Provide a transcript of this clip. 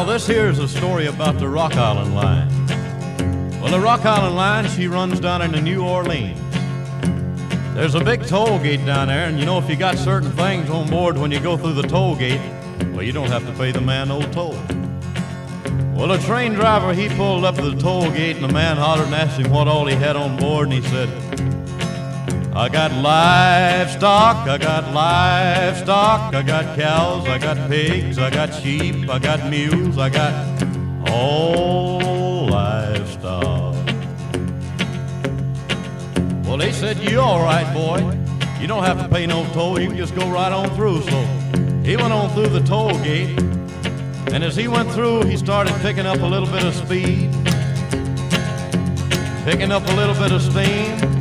Now, this here is a story about the Rock Island Line. Well, the Rock Island Line, she runs down into New Orleans. There's a big toll gate down there, and you know, if you got certain things on board when you go through the toll gate, well, you don't have to pay the man no toll. Well, the train driver, he pulled up to the toll gate, and the man hollered and asked him what all he had on board, and he said, I got livestock, I got livestock, I got cows, I got pigs, I got sheep, I got mules, I got all livestock. Well, they said, you all right, boy. You don't have to pay no toll, you can just go right on through. So he went on through the toll gate, and as he went through, he started picking up a little bit of speed, picking up a little bit of steam.